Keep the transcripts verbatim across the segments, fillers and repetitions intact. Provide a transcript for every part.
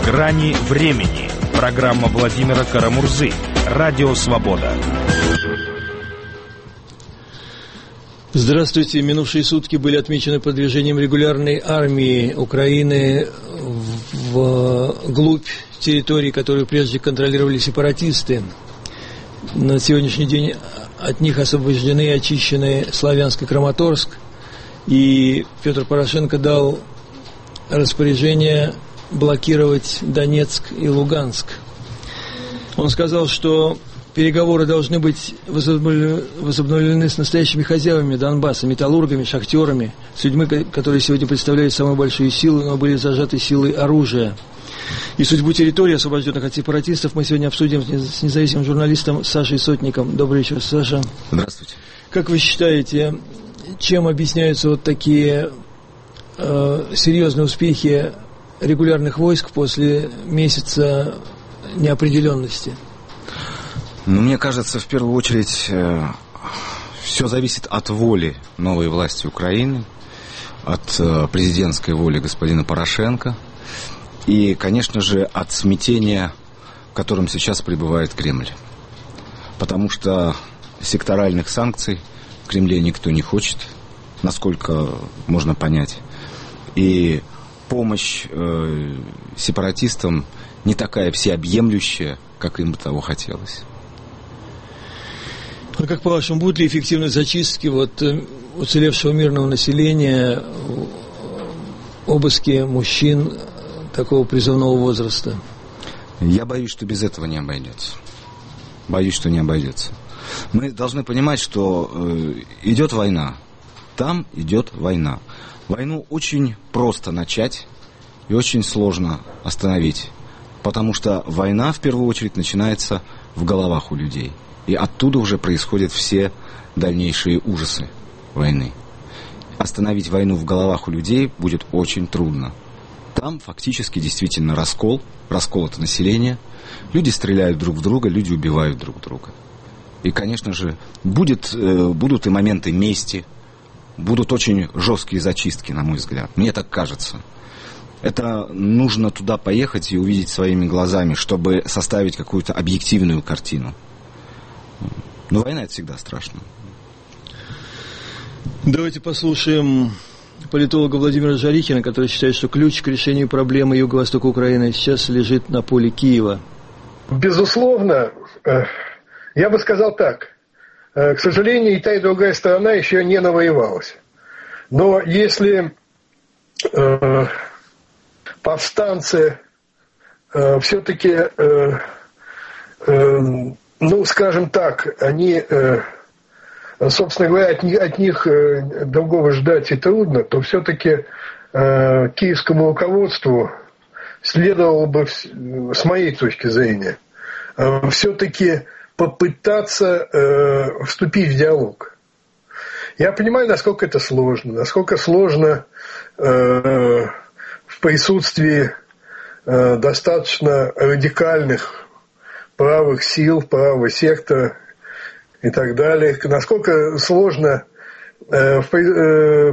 «Грани времени». Программа Владимира Карамурзы. Радио «Свобода». Здравствуйте. Минувшие сутки были отмечены продвижением регулярной армии Украины вглубь территорий, которые прежде контролировали сепаратисты. На сегодняшний день от них освобождены и очищены Славянск и Краматорск. И Петр Порошенко дал распоряжение блокировать Донецк и Луганск. Он сказал, что переговоры должны быть возобновлены с настоящими хозяевами Донбасса, металлургами, шахтерами, с людьми, которые сегодня представляют самую большую силу, но были зажаты силой оружия. И судьбу территории, освобожденных от сепаратистов, мы сегодня обсудим с независимым журналистом Сашей Сотником. Добрый вечер, Саша. Здравствуйте. Как вы считаете, чем объясняются вот такие э, серьезные успехи регулярных войск после месяца неопределенности? Ну, мне кажется, в первую очередь, э, все зависит от воли новой власти Украины, от э, президентской воли господина Порошенко и, конечно же, от смятения, в котором сейчас пребывает Кремль. Потому что секторальных санкций в Кремле никто не хочет, насколько можно понять. И помощь э, сепаратистам не такая всеобъемлющая, как им бы того хотелось. А как по-вашему, будут ли эффективны зачистки вот, уцелевшего мирного населения, обыски мужчин такого призывного возраста? Я боюсь, что без этого не обойдется. Боюсь, что не обойдется. Мы должны понимать, что э, идет война. Там идет война. Войну очень просто начать и очень сложно остановить. Потому что война, в первую очередь, начинается в головах у людей. И оттуда уже происходят все дальнейшие ужасы войны. Остановить войну в головах у людей будет очень трудно. Там фактически действительно раскол, раскол это население. Люди стреляют друг в друга, люди убивают друг друга. И, конечно же, будет, э, будут и моменты мести, будут очень жесткие зачистки, на мой взгляд. Мне так кажется. Это нужно туда поехать и увидеть своими глазами, чтобы составить какую-то объективную картину. Но война — это всегда страшно. Давайте послушаем политолога Владимира Жарихина, который считает, что ключ к решению проблемы юго-востока Украины сейчас лежит на поле Киева. Безусловно, я бы сказал так. К сожалению, и та, и другая сторона еще не навоевалась. Но если э, повстанцы э, все-таки, э, э, ну, скажем так, они, э, собственно говоря, от них, от них э, другого ждать и трудно, то все-таки э, киевскому руководству следовало бы, с моей точки зрения, э, все-таки попытаться э, вступить в диалог. Я понимаю, насколько это сложно, насколько сложно э, в присутствии э, достаточно радикальных правых сил, правого сектора и так далее, насколько сложно э, э,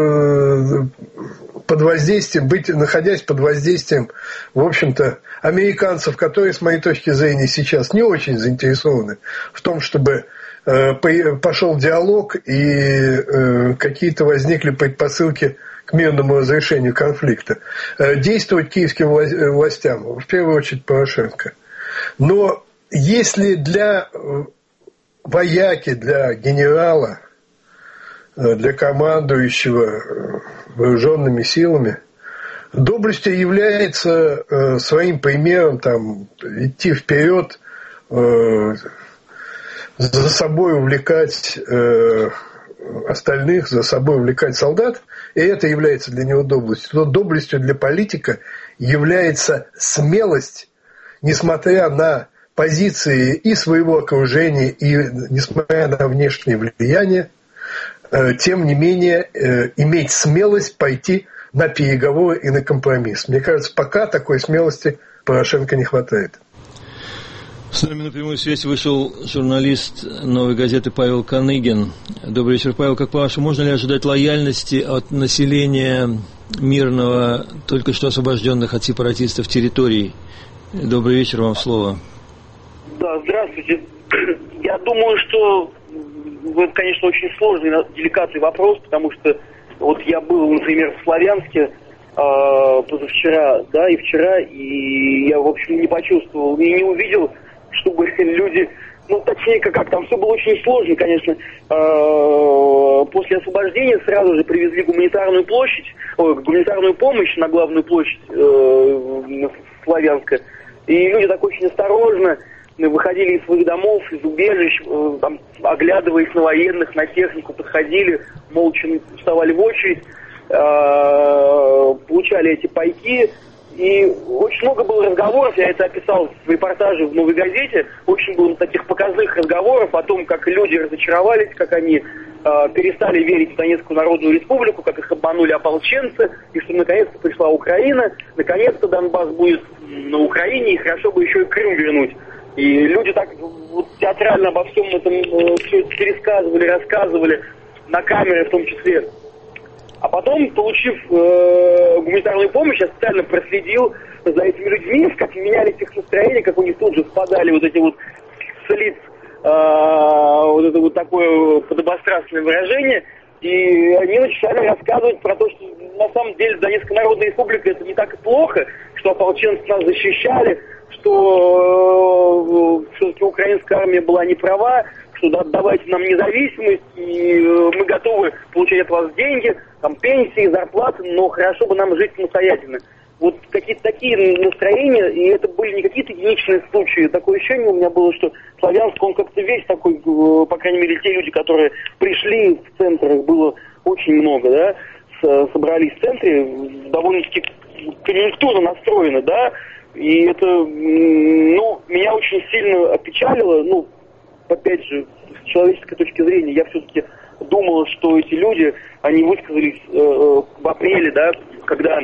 под воздействием, быть, находясь под воздействием, в общем-то, американцев, которые, с моей точки зрения, сейчас не очень заинтересованы в том, чтобы э, пошел диалог и э, какие-то возникли предпосылки к мирному разрешению конфликта. Э, действовать киевским властям, в первую очередь Порошенко. Но если для вояки, для генерала, для командующего вооруженными силами, доблестью является э, своим примером там, идти вперед, э, за собой увлекать э, остальных, за собой увлекать солдат, и это является для него доблестью. Но доблестью для политика является смелость, несмотря на позиции и своего окружения, и несмотря на внешнее влияние, э, тем не менее э, иметь смелость пойти на переговоры и на компромисс. Мне кажется, пока такой смелости Порошенко не хватает. С нами на прямую связь вышел журналист «Новой газеты» Павел Каныгин. Добрый вечер, Павел. Как по-вашему, можно ли ожидать лояльности от населения мирного, только что освобожденных от сепаратистов территорий. Добрый вечер, вам слово. Да, здравствуйте. Я думаю, что это, конечно, очень сложный, деликатный вопрос, потому что вот я был, например, в Славянске э, позавчера, да, и вчера, и я, в общем, не почувствовал и не увидел, чтобы люди, ну, точнее, как там все было очень сложно, конечно. Э, после освобождения сразу же привезли гуманитарную площадь, ой, гуманитарную помощь на главную площадь э, Славянска, и люди так очень осторожно выходили из своих домов, из убежищ, э, там, оглядываясь на военных, на технику, подходили, молча вставали в очередь, э, получали эти пайки. И очень много было разговоров, я это описал в репортаже в «Новой газете», очень было таких показных разговоров о том, как люди разочаровались, как они э, перестали верить в Донецкую Народную Республику, как их обманули ополченцы, и что наконец-то пришла Украина, наконец-то Донбасс будет на Украине, и хорошо бы еще и Крым вернуть. И люди так вот театрально обо всем этом э, все это пересказывали, рассказывали, на камеры в том числе. А потом, получив э, гуманитарную помощь, я специально проследил за этими людьми, как менялись их настроения, как у них тут же спадали вот эти вот с лиц, э, вот это вот такое подобострастное выражение. И они начали рассказывать про то, что на самом деле Донецкая Народная Республика это не так и плохо, что ополченцы нас защищали, что э, все-таки украинская армия была не права, что да, давайте нам независимость, и э, мы готовы получать от вас деньги, там пенсии, зарплаты, но хорошо бы нам жить самостоятельно. Вот какие-то такие настроения, и это были не какие-то единичные случаи. Такое ощущение у меня было, что Славянск, он как-то весь такой, э, по крайней мере, те люди, которые пришли в центр, их было очень много, да, с, собрались в центре, довольно-таки конъюнктурно настроены, да, и это, ну, меня очень сильно опечалило, ну, опять же, с человеческой точки зрения, я все-таки думал, что эти люди, они высказались э, в апреле, да, когда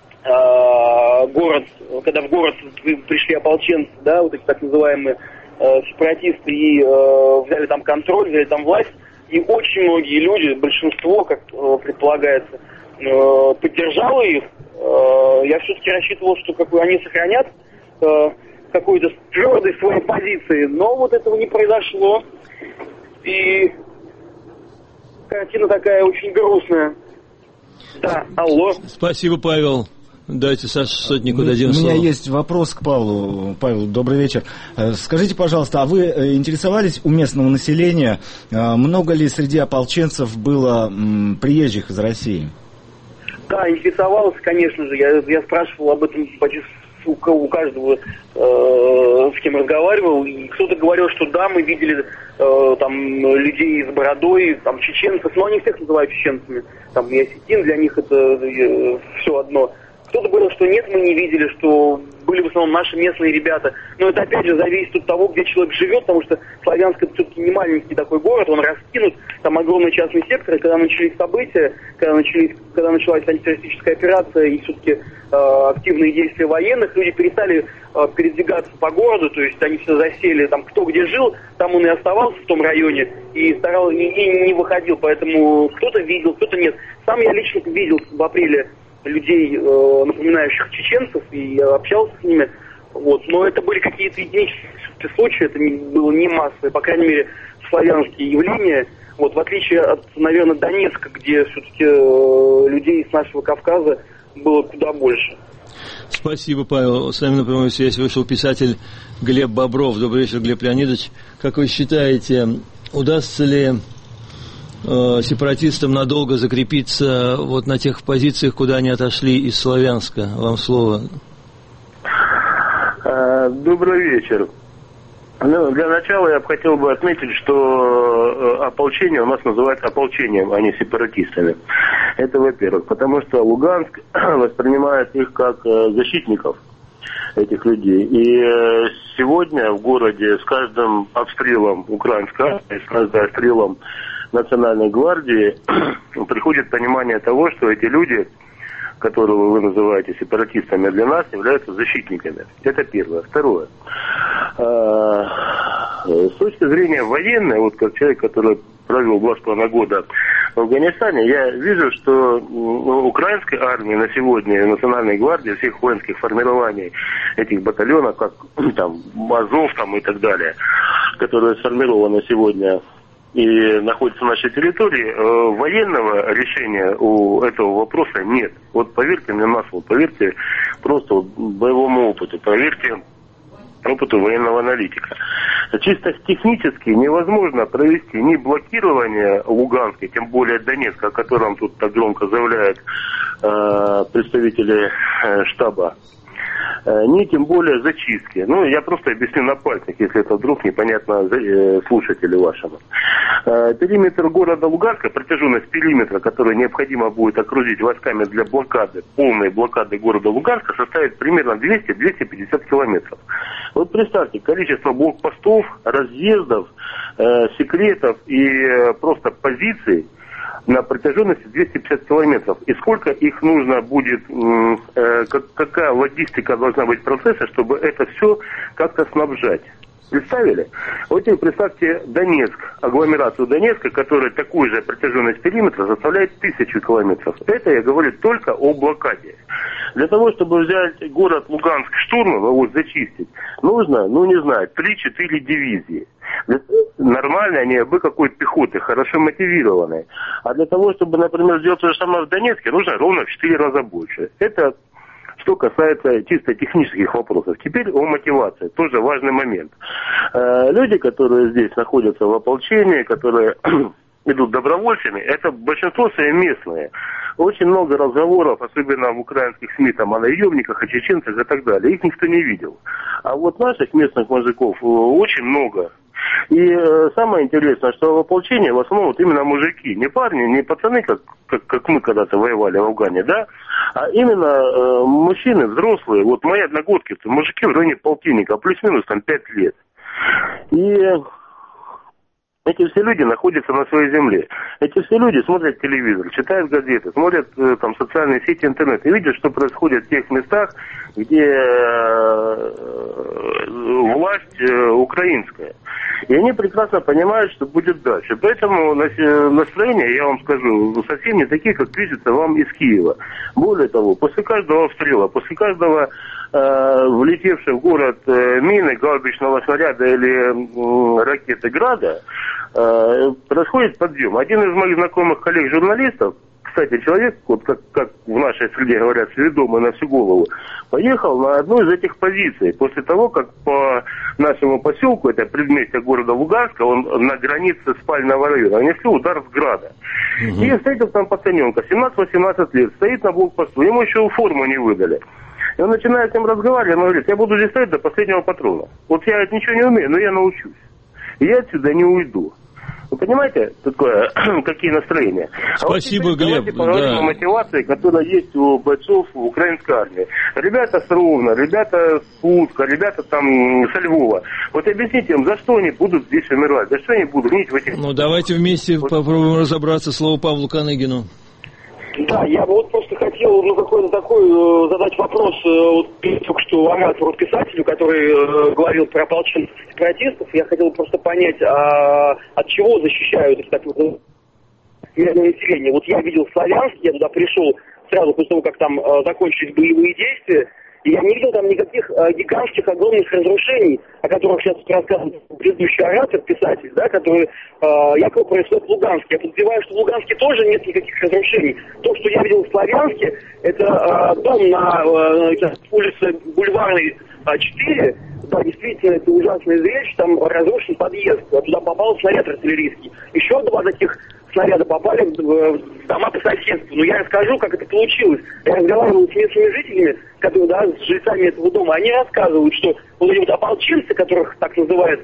э, город, когда в город пришли ополченцы, да, вот эти так называемые э, сепаратисты, и э, взяли там контроль, взяли там власть, и очень многие люди, большинство, как э, предполагается, э, поддержало их. Э, я все-таки рассчитывал, что как бы, они сохранят э, какой-то твердой своей позиции, но вот этого не произошло. И картина такая очень грустная. Да, алло. Спасибо, Павел. Дайте Саше Сотнику дадим слово. У меня слово. есть вопрос к Павлу. Павел, добрый вечер. Скажите, пожалуйста, а вы интересовались у местного населения, много ли среди ополченцев было приезжих из России? Да, интересовался, конечно же. Я, я спрашивал об этом почти у, у каждого, э, с кем разговаривал. И кто-то говорил, что да, мы видели э, там людей с бородой, там чеченцев, но они всех называют чеченцами. Там и осетин, для них это э, все одно. Кто-то говорил, что нет, мы не видели, что были в основном наши местные ребята. Но это опять же зависит от того, где человек живет, потому что Славянск это все-таки не маленький такой город, он раскинут, там огромный частный сектор, и когда начались события, когда, начались, когда началась антитеррористическая операция и все-таки э, активные действия военных, люди перестали э, передвигаться по городу, то есть они все засели, там кто где жил, там он и оставался в том районе, и, старал, и, и не выходил, поэтому кто-то видел, кто-то нет. Сам я лично видел в апреле людей, э, напоминающих чеченцев, и я общался с ними, вот, но это были какие-то единичные случаи, это не, было не массовое, по крайней мере, славянские явления, вот, в отличие от, наверное, Донецка, где все-таки э, людей с нашего Кавказа было куда больше. Спасибо, Павел. С нами на прямой связи вышел писатель Глеб Бобров. Добрый вечер, Глеб Леонидович. Как вы считаете, удастся ли сепаратистам надолго закрепиться вот на тех позициях, куда они отошли из Славянска? Вам слово. Добрый вечер. Ну, для начала я бы хотел бы отметить, что ополчение у нас называется ополчением, а не сепаратистами. Это во-первых. Потому что Луганск воспринимает их как защитников, этих людей. И сегодня в городе с каждым обстрелом украинской армии, с каждым обстрелом Национальной гвардии приходит понимание того, что эти люди, которых вы называете сепаратистами, для нас являются защитниками. Это первое. Второе. С точки зрения военной, вот как человек, который провел два с половиной года в Афганистане, я вижу, что у украинской армии на сегодня, Национальной гвардии, всех воинских формирований, этих батальонов, как там Азов там, и так далее, которые сформированы сегодня и находятся на нашей территории, э, военного решения у этого вопроса нет. Вот поверьте мне на слово, поверьте просто вот боевому опыту, поверьте опыту военного аналитика. Чисто технически невозможно провести ни блокирование Луганска, тем более Донецка, о котором тут так громко заявляют э, представители э, штаба, ни тем более зачистки. Ну, я просто объясню на пальцах, если это вдруг непонятно слушателю вашему. Периметр города Луганска, протяженность периметра, который необходимо будет окружить войсками для блокады, полной блокады города Луганска, составит примерно двести - двести пятьдесят километров. Вот представьте, количество блокпостов, разъездов, э, секретов и э, просто позиций на протяженности двести пятьдесят километров. И сколько их нужно будет, э, как, какая логистика должна быть процесса, чтобы это все как-то снабжать. Представили? Вот теперь представьте Донецк, агломерацию Донецка, которая такую же протяженность периметра составляет тысячу километров. Это я говорю только о блокаде. Для того, чтобы взять город Луганск штурмом, его зачистить, нужно, ну не знаю, три-четыре дивизии. Нормально они бы какой-то пехоты, хорошо мотивированные. А для того, чтобы, например, сделать то же самое в Донецке, нужно ровно в четыре раза больше. Это что касается чисто технических вопросов. Теперь о мотивации. Тоже важный момент. Люди, которые здесь находятся в ополчении, которые идут добровольцами, это большинство свои местные. Очень много разговоров, особенно в украинских СМИ, там, о наемниках, о чеченцах и так далее. Их никто не видел. А вот наших местных мужиков очень много. И э, самое интересное, что в ополчении в основном вот именно мужики, не парни, не пацаны, как, как, как мы когда-то воевали в Афгане, да, а именно э, мужчины, взрослые, вот мои одногодки, мужики в районе полтинника, плюс-минус там пять лет. И эти все люди находятся на своей земле. Эти все люди смотрят телевизор, читают газеты, смотрят э, там социальные сети, интернет и видят, что происходит в тех местах, где э, власть э, украинская. И они прекрасно понимают, что будет дальше. Поэтому настроения, я вам скажу, совсем не такие, как видится вам из Киева. Более того, после каждого обстрела, после каждого э, влетевшего в город э, мины, гаубичного снаряда или э, ракеты Града, э, происходит подъем. Один из моих знакомых коллег-журналистов, кстати, человек, вот как, как в нашей среде говорят, сведомый на всю голову, поехал на одну из этих позиций после того, как по нашему поселку, это предместье города Луганска, он на границе спального района, нанесли удар с града. Угу. И встретил там пацаненка, семнадцать-восемнадцать лет, стоит на блокпосту, ему еще форму не выдали. И он начинает с ним разговаривать, он говорит, я буду здесь стоять до последнего патрона. Вот я ничего не умею, но я научусь. И я отсюда не уйду. Вы понимаете, такое, какие настроения? Спасибо, а вот Глеб. Давайте поговорим да. о мотивации, которая есть у бойцов украинской армии. Ребята с Ровно, ребята с Луцка, ребята там со Львова. Вот объясните им, за что они будут здесь умирать, за что они будут гнить в этих... Ну, давайте вместе вот. попробуем разобраться. Слово Павлу Каныгину. Да, я бы вот просто хотел, ну, какой-то такой э, задать вопрос, э, вот, только что орату, писателю, который э, говорил про ополченцев и сепаратистов. Я хотел просто понять, а, от чего защищают их такое мирное население. Вот я видел Славянск, я туда пришел сразу после того, как там э, закончились боевые действия, и я не видел там никаких э, гигантских, огромных разрушений, о которых сейчас рассказывал предыдущий оратор, писатель, да, который э, якобы происходит в Луганске. Я подозреваю, что в Луганске тоже нет никаких разрушений. То, что я видел в Славянске, это э, дом на э, улице Бульварной четыре, да, действительно, это ужасное зрелище, там разрушен подъезд, туда попал снаряд артиллерийский. Еще два таких снаряда попали в, в дома по соседству. Но я расскажу, как это получилось. Я разговаривал с местными жителями, которые, да, с жильцами этого дома, они рассказывают, что вот эти вот ополченцы, которых так называют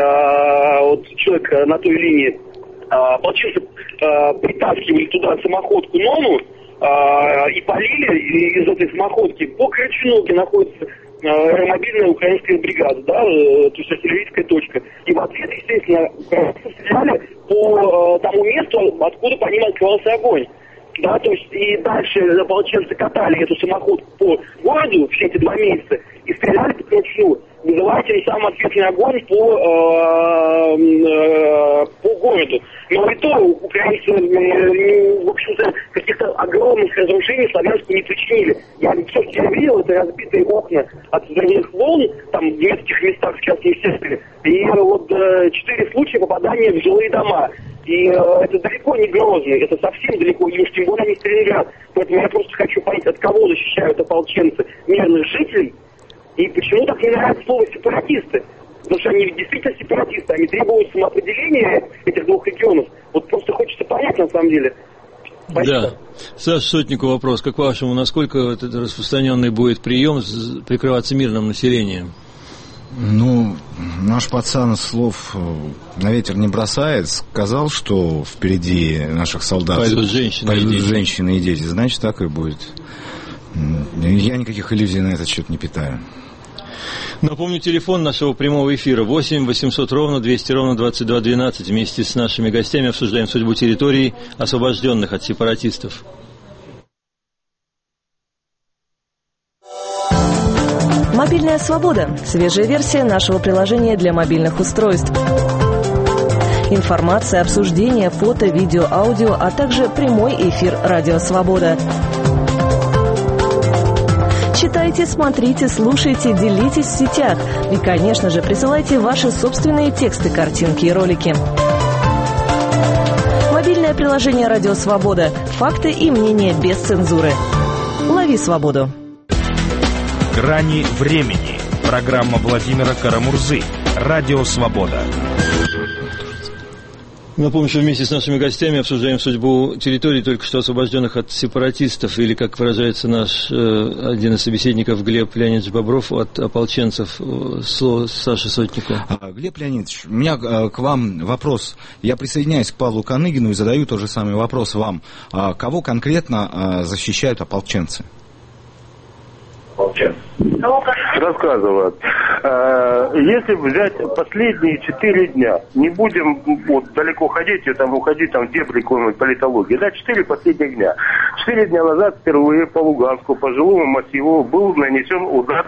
э, вот человек на той линии, э, ополченцы э, притаскивали туда самоходку Нону э, и полили из этой самоходки по Крачуну, где находится аэромобильная украинская бригада, да, э, то есть артиллерийская точка. И в ответ, естественно, стреляли по э, тому месту, откуда по ним открывался огонь. Да, то есть и дальше ополченцы катали эту самоходку по городу все эти два месяца и стреляли по Крачуну. В вызывайте самый ответный огонь по, э, э, по городу. Но и то украинцы, э, в общем-то, каких-то огромных разрушений Славянску не причинили. Я все, что я видел, это разбитые окна от взрывных волн, там в нескольких местах, в частном секторе, и вот э, четыре случая попадания в жилые дома. И э, это далеко не Грозный, это совсем далеко, и уж тем более не Сталинград. Поэтому я просто хочу понять, от кого защищают ополченцы мирных жителей, и почему так не нравится слово «сепаратисты». Потому что они действительно сепаратисты, они требуют самоопределения этих двух регионов. Вот просто хочется понять, на самом деле. Спасибо. Да. Саша Сотнику вопрос. Как по-вашему, насколько этот распространенный будет прием прикрываться мирным населением? Ну, наш пацан слов на ветер не бросает. Сказал, что впереди наших солдат пойдут женщины, пойдут и, дети. женщины и дети. Значит, так и будет. Я никаких иллюзий на этот счет не питаю. Напомню, телефон нашего прямого эфира восемь восемьсот ровно двести ровно двадцать два двенадцать. Вместе с нашими гостями обсуждаем судьбу территорий, освобожденных от сепаратистов. Мобильная свобода. Свежая версия нашего приложения для мобильных устройств. Информация, обсуждение, фото, видео, аудио, а также прямой эфир «Радио Свобода». Читайте, смотрите, слушайте, делитесь в сетях. И, конечно же, присылайте ваши собственные тексты, картинки и ролики. Мобильное приложение «Радио Свобода». Факты и мнения без цензуры. Лови свободу. «Грани времени». Программа Владимира Карамурзы. Радио Свобода. Напомню, что вместе с нашими гостями обсуждаем судьбу территорий, только что освобожденных от сепаратистов, или, как выражается наш э, один из собеседников, Глеб Леонидович Бобров, от ополченцев. Слово Саше Сотнику. Глеб Леонидович, у меня э, к вам вопрос. Я присоединяюсь к Павлу Каныгину и задаю тот же самый вопрос вам. А кого конкретно э, защищают ополченцы? Рассказывают. Если взять последние четыре дня, не будем вот, далеко ходить, и там уходить там, в дебри какой-нибудь политологии, да, четыре последних дня. Четыре дня назад впервые по Луганску, по жилому массиву был нанесен удар.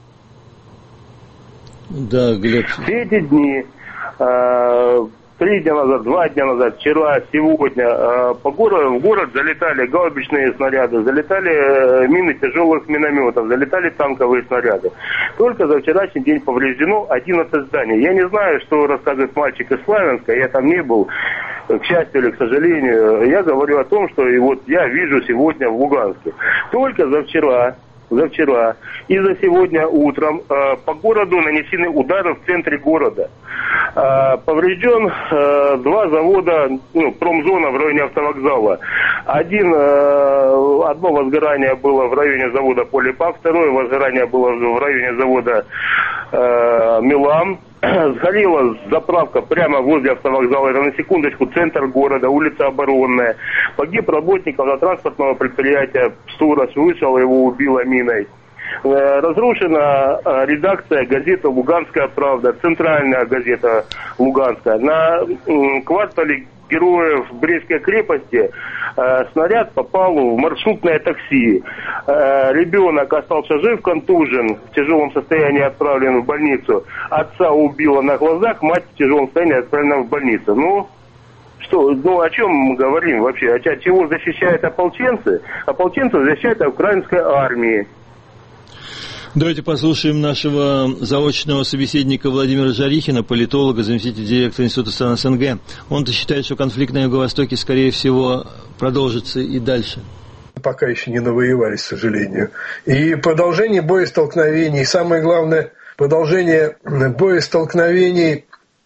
Да, Глеб. Все эти дни, три дня назад, два дня назад, вчера, сегодня по городу, в город залетали гаубичные снаряды, залетали мины тяжелых минометов, залетали танковые снаряды. Только за вчерашний день повреждено одиннадцать зданий. Я не знаю, что рассказывает мальчик из Славянска, я там не был, к счастью или к сожалению. Я говорю о том, что и вот я вижу сегодня в Луганске. Только за вчера... За вчера и за сегодня утром э, по городу нанесены удары в центре города. Э, поврежден э, два завода, ну, промзона в районе автовокзала. Один, э, одно возгорание было в районе завода Полипак, второе возгорание было в районе завода э, Милан. Сгорела заправка прямо возле автовокзала. Это на секундочку центр города, улица Оборонная. Погиб работник автотранспортного предприятия «Сурос», вышел, его убило миной. Разрушена редакция газеты «Луганская правда», центральная газета «Луганская». На квартале Героев Брестской крепости э, снаряд попал в маршрутное такси. Э, ребенок остался жив, контужен, в тяжелом состоянии отправлен в больницу. Отца убило на глазах, мать в тяжелом состоянии отправлена в больницу. Ну, что, ну о чем мы говорим вообще? От чего защищают ополченцы? Ополченцы защищают украинской армии. Давайте послушаем нашего заочного собеседника Владимира Жарихина, политолога, заместителя директора Института стран СНГ. Он-то считает, что конфликт на Юго-Востоке, скорее всего, продолжится и дальше. Пока еще не навоевались, к сожалению. И продолжение боестолкновений, самое главное, продолжение боестолкновений,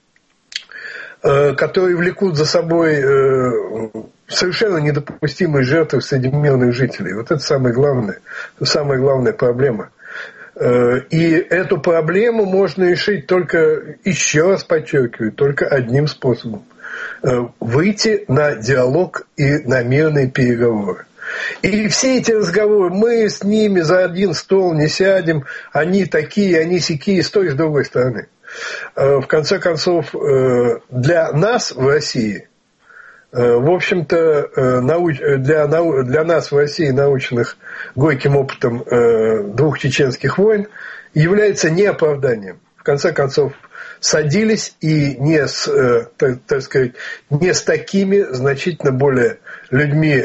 которые влекут за собой совершенно недопустимые жертвы среди мирных жителей. Вот это самое главное, самая главная проблема. И эту проблему можно решить только, еще раз подчеркиваю, только одним способом. Выйти на диалог и на мирные переговоры. И все эти разговоры, мы с ними за один стол не сядем, они такие, они сякие, с той и с другой стороны. В конце концов, для нас в России в общем-то, для, для нас в России, наученных горьким опытом двух чеченских войн, является не оправданием. В конце концов, садились и не с, так, так сказать, не с такими значительно более людьми,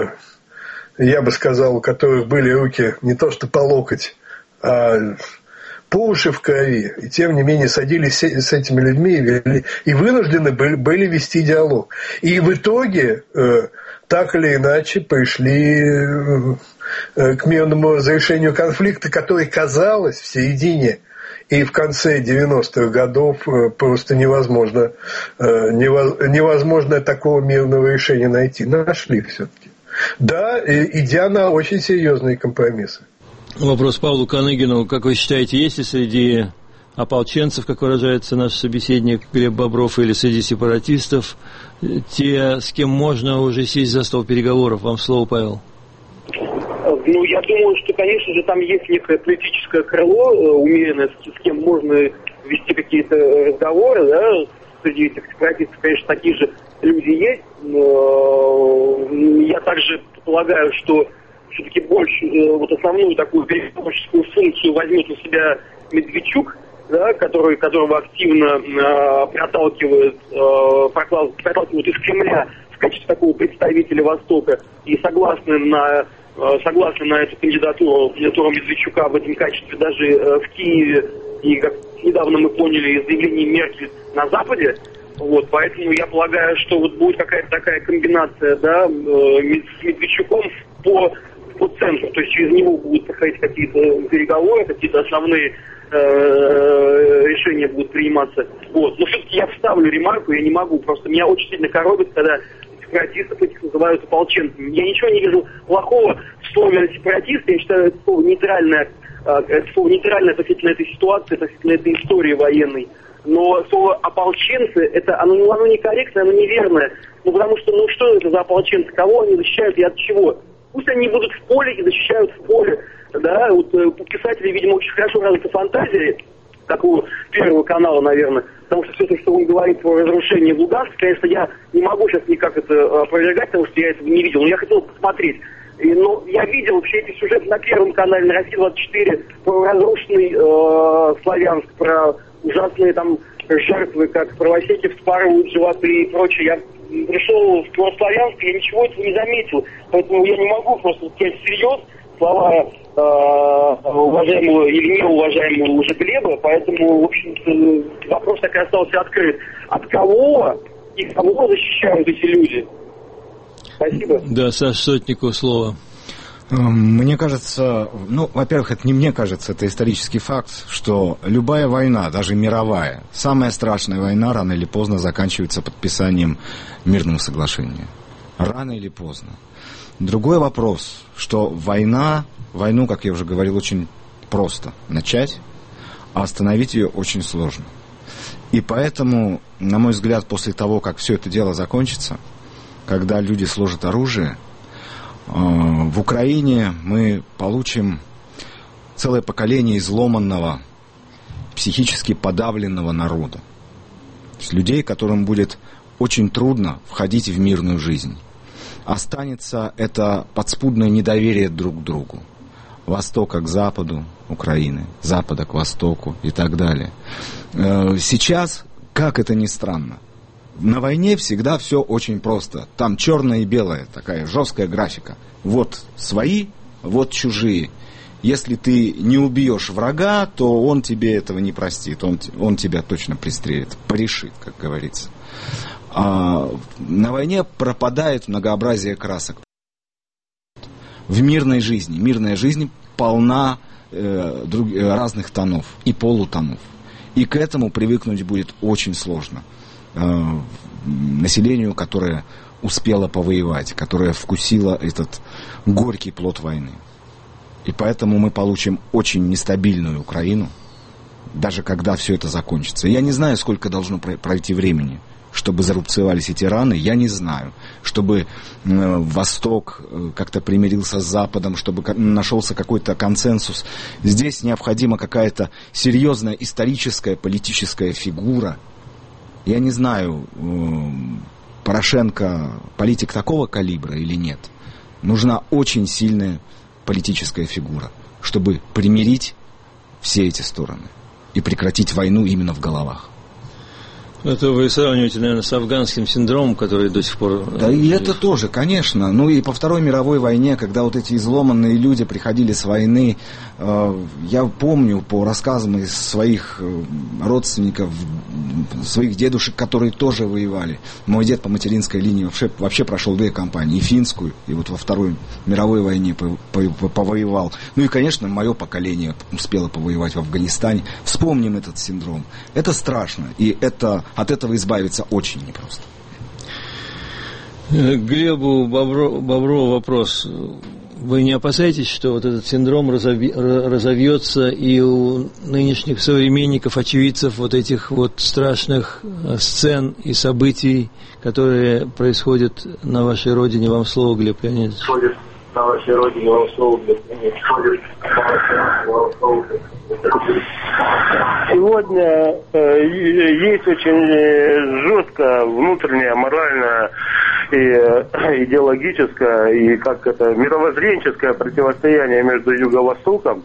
я бы сказал, у которых были руки не то что по локоть, а по уши в крови. И тем не менее садились с этими людьми и, вели, и вынуждены были, были вести диалог. И в итоге э, так или иначе пришли э, к мирному разрешению конфликта, который, казалось, в середине и в конце девяностых годов э, просто невозможно, э, невозможно такого мирного решения найти. Нашли все-таки. Да, идя на очень серьезные компромиссы. Вопрос Павлу Каныгину. Как вы считаете, есть ли среди ополченцев, как выражается наш собеседник Глеб Бобров, или среди сепаратистов те, с кем можно уже сесть за стол переговоров? Вам слово, Павел. Ну, я думаю, что, конечно же, там есть некое политическое крыло, умеренное, с кем можно вести какие-то разговоры, да, среди этих сепаратистов, конечно, такие же люди есть, но я также полагаю, что все-таки больше, вот основную такую переговорческую функцию возьмет на себя Медведчук, да, который, которого активно э, проталкивает, э, проталкивают из Кремля в качестве такого представителя Востока, и согласны на, э, согласны на эту кандидатуру, кандидатуру Медведчука в этом качестве даже э, в Киеве, и, как недавно мы поняли, из заявлений Меркель на Западе. Вот, поэтому я полагаю, что вот будет какая-то такая комбинация, да, э, с Медведчуком по по центру, то есть через него будут проходить какие-то переговоры, какие-то основные э, решения будут приниматься. Вот. Но все-таки я вставлю ремарку, я не могу, просто меня очень сильно коробит, когда сепаратистов этих называют ополченцами. Я ничего не вижу плохого в слове сепаратисты, я считаю, это слово нейтральное, это слово нейтральное относительно этой ситуации, относительно этой истории военной. Но слово ополченцы, это оно, оно некорректное, оно неверное. Ну потому что, ну что это за ополченцы, кого они защищают и от чего? Пусть они будут в поле и защищают в поле. Да, вот у писателей, видимо, очень хорошо развита фантазия, как у Первого канала, наверное. Потому что все то, что он говорит про разрушение Луганска, конечно, я не могу сейчас никак это опровергать, потому что я этого не видел. Но я хотел посмотреть. И, но я видел все эти сюжеты на Первом канале, на России двадцать четыре, про разрушенный э, Славянск, про ужасные там жертвы, как правосеки вспарывают животы и прочее. Я пришел в Славянск, я ничего этого не заметил. Поэтому я не могу просто сказать всерьез слова э, уважаемого или неуважаемого уже Глеба. Поэтому, в общем-то, вопрос так и остался открыт. От кого и кого защищают эти люди? Спасибо. Да, Саш Сотнику слово. Мне кажется, ну, во-первых, это не мне кажется, это исторический факт, что любая война, даже мировая, самая страшная война рано или поздно заканчивается подписанием мирного соглашения. Рано или поздно. Другой вопрос, что война, войну, как я уже говорил, очень просто начать, а остановить ее очень сложно. И поэтому, на мой взгляд, после того, как все это дело закончится, когда люди сложат оружие, в Украине мы получим целое поколение изломанного, психически подавленного народа. То есть людей, которым будет очень трудно входить в мирную жизнь. Останется это подспудное недоверие друг к другу. Востока к западу Украины, запада к востоку и так далее. Сейчас, как это ни странно, на войне всегда все очень просто. Там черное и белое, такая жесткая графика. Вот свои, вот чужие. Если ты не убьешь врага, то он тебе этого не простит. Он, он тебя точно пристрелит, порешит, как говорится. А на войне пропадает многообразие красок. В мирной жизни. Мирная жизнь полна э, друг, разных тонов и полутонов. И к этому привыкнуть будет очень сложно. Населению, которое успело повоевать, которое вкусило этот горький плод войны. И поэтому мы получим очень нестабильную Украину, даже когда все это закончится. Я не знаю, сколько должно пройти времени, чтобы зарубцевались эти раны, я не знаю. Чтобы Восток как-то примирился с Западом, чтобы нашелся какой-то консенсус. Здесь необходима какая-то серьезная историческая, политическая фигура. Я не знаю, Порошенко политик такого калибра или нет, нужна очень сильная политическая фигура, чтобы примирить все эти стороны и прекратить войну именно в головах. Это вы сравниваете, наверное, с афганским синдромом, который до сих пор... Да и это тоже, конечно. Ну и по Второй мировой войне, когда вот эти изломанные люди приходили с войны, э, я помню по рассказам из своих родственников, своих дедушек, которые тоже воевали. Мой дед по материнской линии вообще, вообще прошел две кампании, и финскую, и вот во Второй мировой войне повоевал. Ну и, конечно, мое поколение успело повоевать в Афганистане. Вспомним этот синдром. Это страшно, и это... От этого избавиться очень непросто. Глебу Бобро, Боброву вопрос. Вы не опасаетесь, что вот этот синдром разови, разовьется и у нынешних современников, очевидцев вот этих вот страшных сцен и событий, которые происходят на вашей родине? Вам слово, Глеб Леонидович. На вашей родине вам слово, Глеб Леонидович. Сегодня э, есть очень жестко внутреннее, моральное и э, идеологическое и как это мировоззренческое противостояние между Юго-Востоком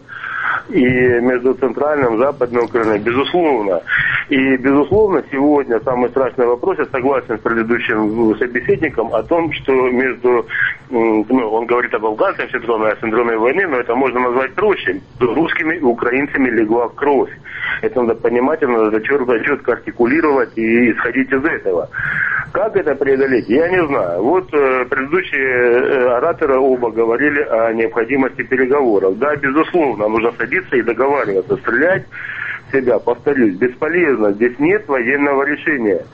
и между Центральным, Западным Украиной, безусловно. И, безусловно, сегодня самый страшный вопрос, я согласен с предыдущим собеседником, о том, что между, ну, он говорит об афганском синдроме, о синдроме войны, но это можно назвать проще. Между русскими и украинцами легла кровь. Это надо понимать, это надо четко, четко артикулировать и исходить из этого. Как это преодолеть, я не знаю. Вот э, предыдущие э, ораторы оба говорили о необходимости переговоров. Да, безусловно, нужно садиться и договариваться, стрелять в себя, повторюсь, бесполезно. Здесь нет военного решения.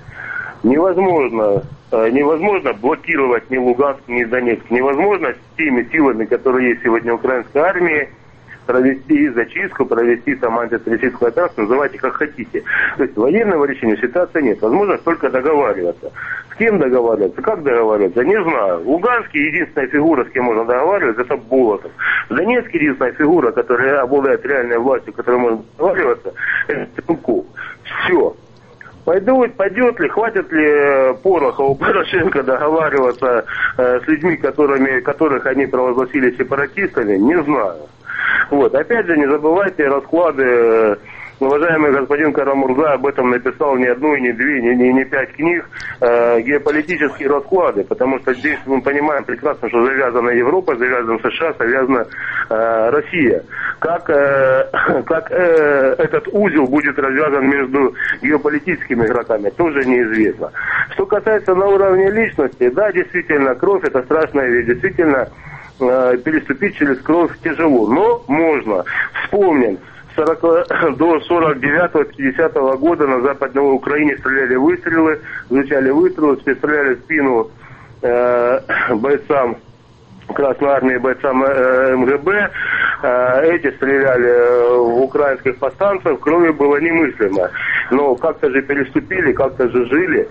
Невозможно, э, невозможно блокировать ни Луганск, ни Донецк. Невозможно с теми силами, которые есть сегодня в украинской армии, провести зачистку, провести там антитеррористическую операцию, называйте как хотите. То есть военного решения ситуации нет. Возможно только договариваться. С кем договариваться, как договариваться, не знаю. В Луганске единственная фигура, с кем можно договариваться, это Болотов. В Донецке единственная фигура, которая обладает реальной властью, которой можно договариваться, это Тимков. Все. Пойдут, пойдет ли, хватит ли пороха у Порошенко договариваться э, с людьми, которыми, которых они провозгласили сепаратистами, не знаю. Вот, опять же, не забывайте расклады. Уважаемый господин Карамурза об этом написал не одну, и не две, не, не, не пять книг, э, геополитические расклады, потому что здесь мы понимаем прекрасно, что завязана Европа, завязана США, завязана э, Россия. Как, э, как э, этот узел будет развязан между геополитическими игроками, тоже неизвестно. Что касается на уровне личности, да, действительно, кровь это страшная вещь, действительно, э, переступить через кровь тяжело, но можно. Вспомним. До сорок девятого — пятидесятого года на Западной Украине стреляли выстрелы, звучали выстрелы, стреляли в спину э, бойцам Красной Армии, бойцам э, эм гэ бэ. Э, эти стреляли в украинских повстанцев, крови было немыслимо. Но как-то же переступили, как-то же жили.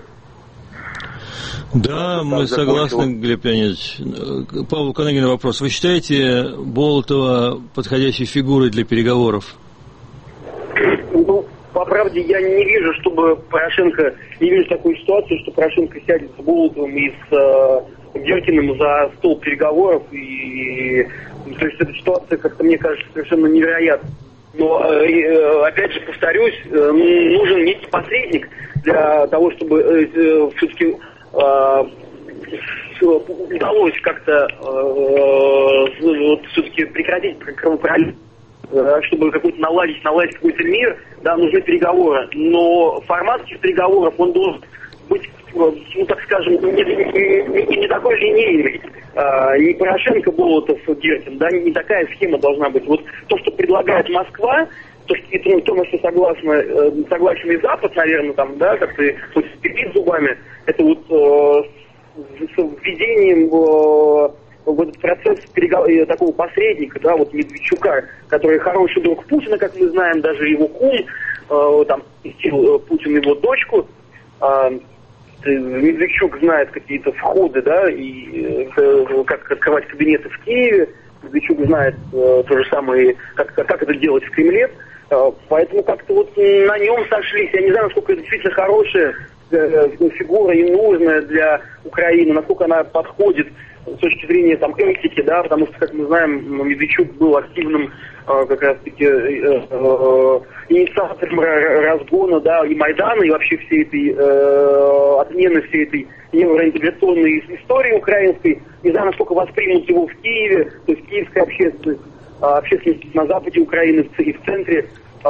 Да, мы согласны, Глеб Леонидович. Павел Канагин, вопрос. Вы считаете Болотова подходящей фигурой для переговоров? Ну, по правде, я не вижу, чтобы Порошенко, не вижу такую ситуацию, что Порошенко сядет с Болотовым и с э, Гиркиным за стол переговоров. И, то есть эта ситуация, как-то мне кажется, совершенно невероятна. Но, э, опять же, повторюсь, э, нужен некий посредник для того, чтобы э, э, все-таки э, удалось как-то э, вот, все-таки прекратить кровопролитие, чтобы какой-то наладить, наладить какой-то мир, да, нужны переговоры. Но формат этих переговоров, он должен быть, ну, так скажем, не, не, не, не такой линейный. А, не Порошенко, Болотов, Гиркин, да, не такая схема должна быть. Вот то, что предлагает Москва, то, что, ну, то, на что согласны, согласен и Запад, наверное, там, да, как-то вот, скрипит зубами, это вот э, с введением в в этот процесс перегов... такого посредника, да, вот Медведчука, который хороший друг Путина, как мы знаем, даже его кум, э, там, пустил Путин его дочку, э, Медведчук знает какие-то входы, да, и э, как открывать кабинеты в Киеве, Медведчук знает э, то же самое, как, как это делать в Кремле, э, поэтому как-то вот на нем сошлись, я не знаю, насколько это действительно хорошее фигура и нужная для Украины, насколько она подходит с точки зрения там этики, да, потому что, как мы знаем, Медведчук был активным э, как раз-таки э, э, инициатором разгона, да, и Майдана, и вообще всей этой э, отмены всей этой евроинтеграционной истории украинской. Не знаю, насколько воспримут его в Киеве, то есть киевская общественность, общественность на западе Украины и в центре.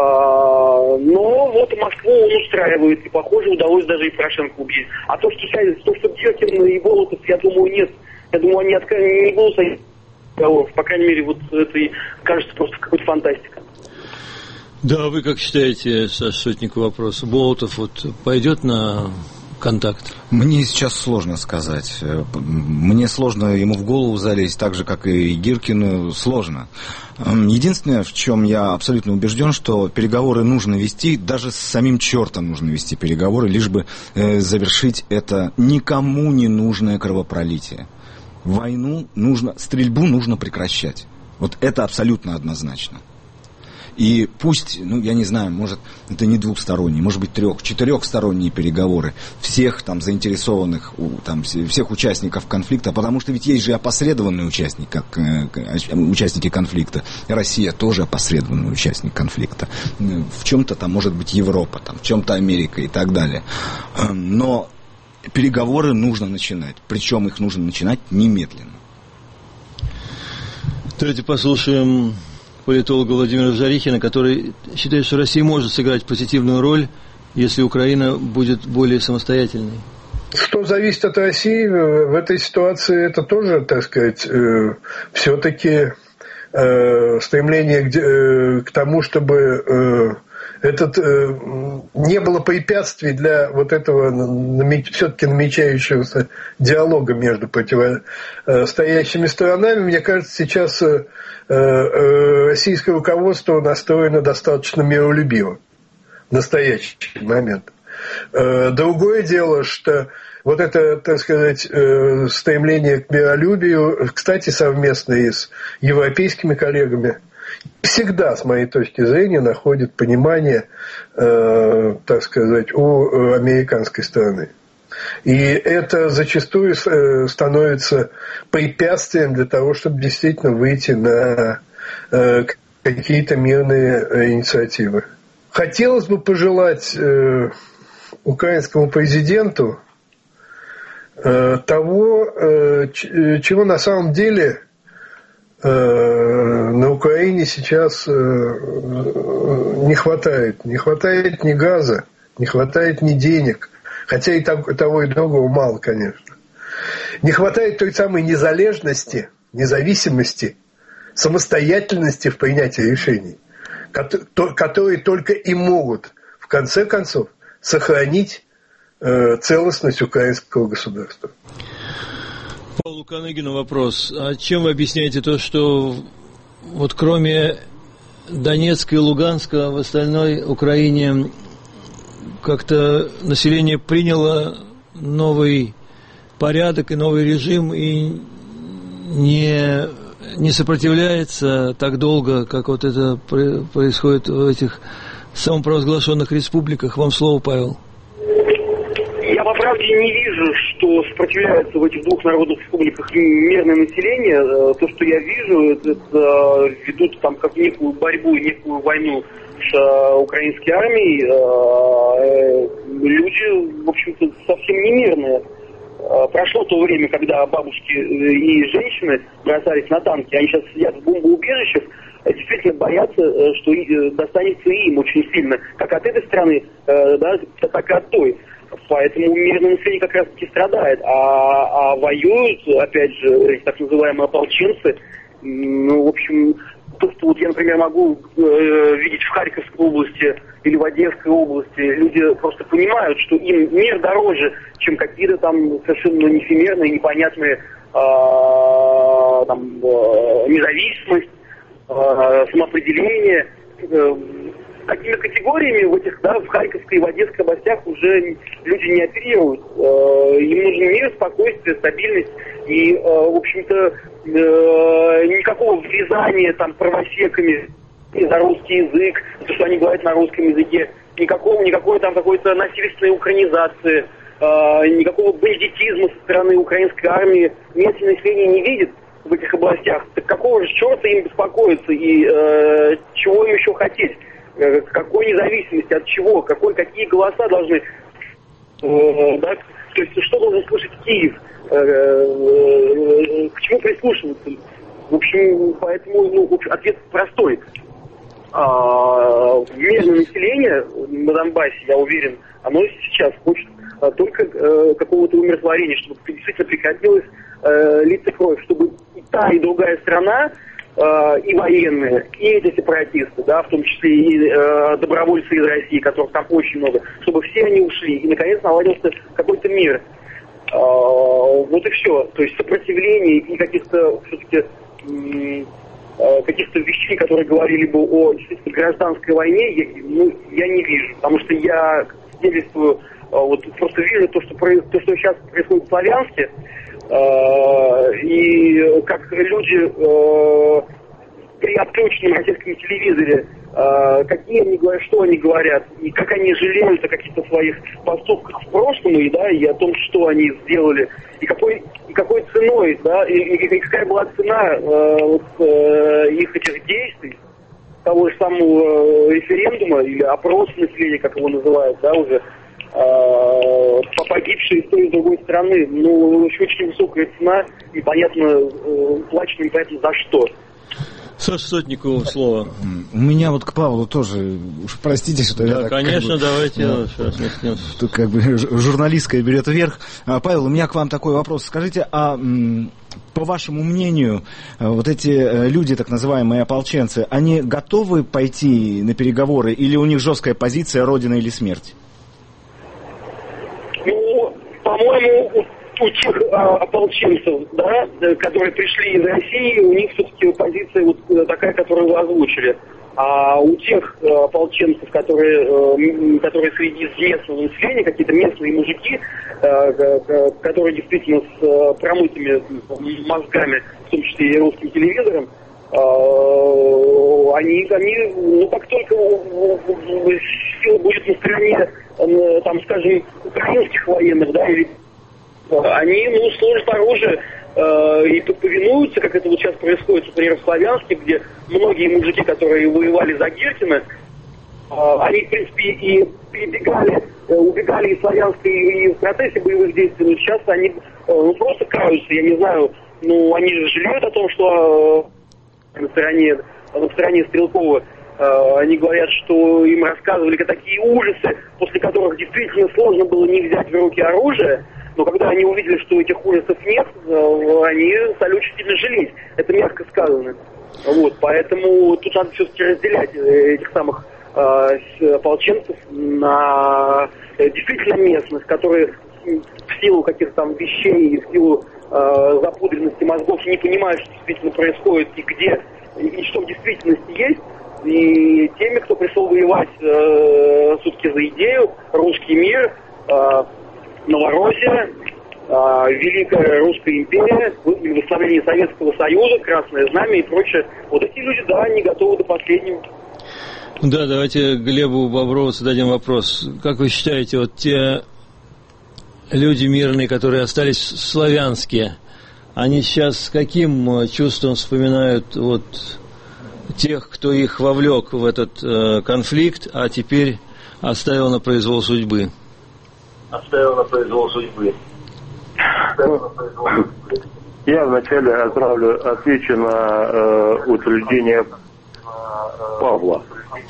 Но вот Москву он устраивает, и, похоже, удалось даже и Порошенко убить. А то, что, то, что Гиркин и Болотов, я думаю, нет. Я думаю, они отка... не будут садиться разговоров. По крайней мере, вот это и кажется просто какой-то фантастика. Да, вы как считаете, Саша Сотников, вопрос, Болотов вот пойдет на контакт? Мне сейчас сложно сказать. Мне сложно ему в голову залезть, так же, как и Гиркину, сложно. Единственное, в чем я абсолютно убежден, что переговоры нужно вести, даже с самим чертом нужно вести переговоры, лишь бы э, завершить это никому не нужное кровопролитие. Войну нужно, стрельбу нужно прекращать. Вот это абсолютно однозначно. И пусть, ну, я не знаю, может, это не двухсторонние, может быть, трех, четырехсторонние переговоры всех там заинтересованных, там, всех участников конфликта, потому что ведь есть же опосредованные участники, как, э, участники конфликта. Россия тоже опосредованный участник конфликта. В чем-то там может быть Европа, там, в чем-то Америка и так далее. Но переговоры нужно начинать, причем их нужно начинать немедленно. Давайте послушаем политолога Владимира Жарихина, который считает, что Россия может сыграть позитивную роль, если Украина будет более самостоятельной. Что зависит от России в этой ситуации, это тоже, так сказать, э, все-таки э, стремление к, э, к тому, чтобы э, этот, э, не было препятствий для вот этого намеч, все-таки намечающегося диалога между противостоящими сторонами. Мне кажется, сейчас э, э, российское руководство настроено достаточно миролюбиво в настоящий момент. Э, другое дело, что вот это, так сказать, э, стремление к миролюбию, кстати, совместно и с европейскими коллегами, всегда, с моей точки зрения, находит понимание, э, так сказать, у американской стороны. И это зачастую э, становится препятствием для того, чтобы действительно выйти на э, какие-то мирные э, инициативы. Хотелось бы пожелать э, украинскому президенту э, того, э, ч- чего на самом деле на Украине сейчас не хватает. Не хватает ни газа, не хватает ни денег. Хотя и того, и другого мало, конечно. Не хватает той самой незалежности, независимости, самостоятельности в принятии решений, которые только и могут, в конце концов, сохранить целостность украинского государства. Павлу Каныгину вопрос. А чем вы объясняете то, что вот кроме Донецка и Луганска в остальной Украине как-то население приняло новый порядок и новый режим и не, не сопротивляется так долго, как вот это происходит в этих самопровозглашенных республиках? Вам слово, Павел. Я, по правде, не вижу, что сопротивляется в этих двух народных республиках мирное население. То, что я вижу, это ведут там как некую борьбу, некую войну с украинской армией. Люди, в общем-то, совсем не мирные. Прошло то время, когда бабушки и женщины бросались на танки, они сейчас сидят в бомбоубежищах, действительно боятся, что достанется им очень сильно, как от этой страны, да, так и от той. Поэтому мирное население как раз-таки страдает. А, а воюют, опять же, так называемые ополченцы. Ну, в общем, то, что вот я, например, могу э, видеть в Харьковской области или в Одесской области, люди просто понимают, что им мир дороже, чем какие-то там совершенно неэфемерные, непонятные э, там, э, независимость, э, самоопределение. Э, Такими категориями в этих, да, в Харьковской и в Одесской областях уже люди не оперируют. Им нужен мир, спокойствие, стабильность. И, в общем-то, никакого врезания там правосеками за русский язык, то, что они говорят на русском языке, никакого, никакой там какой-то насильственной украинизации, э, никакого бандитизма со стороны украинской армии местное население не видит в этих областях, так какого же черта им беспокоиться и э, чего им еще хотеть? Э, какой независимости, от чего? Какой, какие голоса должны... Э, да? То есть что должен слышать Киев? Э, э, к чему прислушиваться? В общем, поэтому ну, в общем, ответ простой. А, мирное население на Донбассе, я уверен, оно сейчас хочет а, только а, какого-то умиротворения, чтобы действительно прекратилась а, литься кровь, чтобы и та, и другая страна, а, и военные, и эти сепаратисты, да, в том числе и а, добровольцы из России, которых там очень много, чтобы все они ушли, и наконец наладился какой-то мир. А, вот и все. То есть сопротивление и каких-то все-таки каких-то вещей, которые говорили бы о действительно гражданской войне, я, ну, я не вижу. Потому что я свидетельствую, вот просто вижу то, что, то, что сейчас происходит в Славянске, и как люди при отключенном российском телевизоре, какие они говорят, что они говорят, и как они жалеют о каких-то своих поступках в прошлом, и, да, и о том, что они сделали, и какой, и какой ценой, да, и, и, и какая была цена э, вот, э, их этих действий, того же самого референдума или опроса населения, как его называют, да, уже э, погибшие с той и с другой стороны. Ну, очень высокая цена, непонятно, э, плачено непонятно за что. Саша Сотникову слово. У меня вот к Павлу тоже, уж простите, что да, я так... конечно, как бы, давайте. Ну, да, тут как бы журналистская берет вверх. Павел, у меня к вам такой вопрос. Скажите, а по вашему мнению, вот эти люди, так называемые ополченцы, они готовы пойти на переговоры или у них жесткая позиция «Родина или смерть»? Ну, по-моему, у тех а, ополченцев, да, которые пришли из России, у них все-таки позиция вот такая, которую вы озвучили. А у тех а, ополченцев, которые, а, которые среди местного населения, какие-то местные мужики, а, которые действительно с а, промытыми мозгами, в том числе и русским телевизором, а, они, они, ну, как только сила будет на стороне, там, скажем, украинских военных, да, или они, ну, служат оружие э, и повинуются, как это вот сейчас происходит, например, в Славянске, где многие мужики, которые воевали за Гиркина, э, они, в принципе, и перебегали, э, убегали из Славянска и, и в процессе боевых действий, но сейчас они э, ну, просто каются, я не знаю, ну, они же жалеют о том, что э, на стороне, на стороне Стрелкова э, они говорят, что им рассказывали такие ужасы, после которых действительно сложно было не взять в руки оружие. Но когда они увидели, что этих ужасов нет, они стали очень сильно жалеть. Это мягко сказано. Вот, поэтому тут надо все-таки разделять этих самых э, ополченцев на действительно местных, которые в силу каких-то там вещей и в силу э, запудренности мозгов не понимают, что действительно происходит и где, и что в действительности есть. И теми, кто пришел воевать э, все-таки за идею, русский мир, э, Новороссия, э, Великая Русская империя, восстановление Советского Союза, Красное Знамя и прочее. Вот эти люди, да, они готовы до последнего. Да, давайте Глебу Боброву зададим вопрос. Как вы считаете, вот те люди мирные, которые остались в Славянске, они сейчас с каким чувством вспоминают вот тех, кто их вовлек в этот э, конфликт, а теперь оставил на произвол судьбы? Оставил на произвол судьбы. Я вначале отправлю, отвечу на э, утверждение Павла.